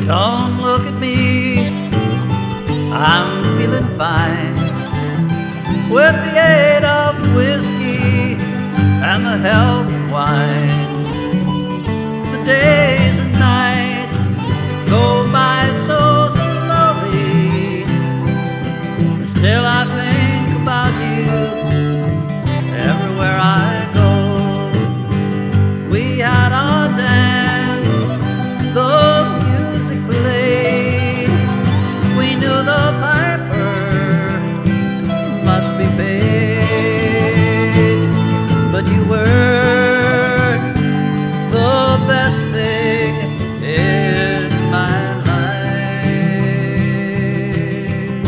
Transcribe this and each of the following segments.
Don't look at me, I'm feeling fine, with the aid of whiskey and the help of wine. The days and nights go by so slowly, still I think about you everywhere I go. We had our dance, the music played, we knew the piper must be paid, but you were the best thing in my life.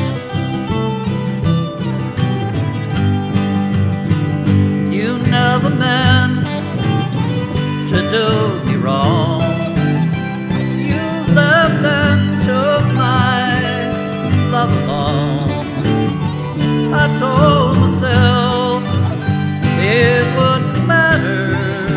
You never meant to do me wrong. You left and took my love along. I told myself it wouldn't matter,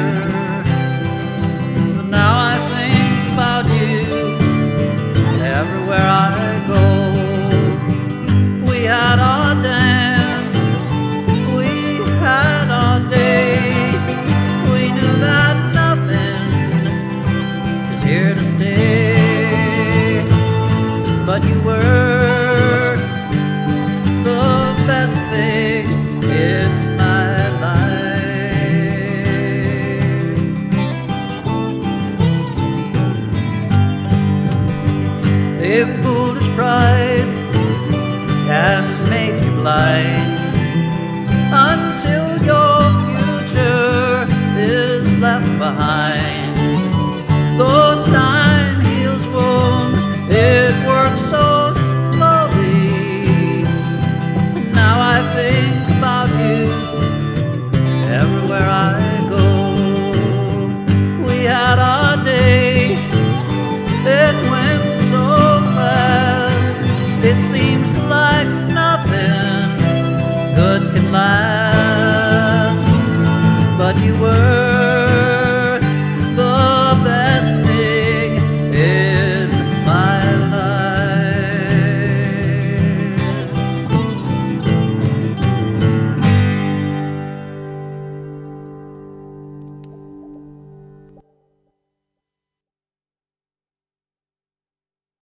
but now I think about you everywhere I go. We had our dance, we had our day, we knew that nothing is here to stay, but you were the best thing in my life. If foolish pride can make you blind until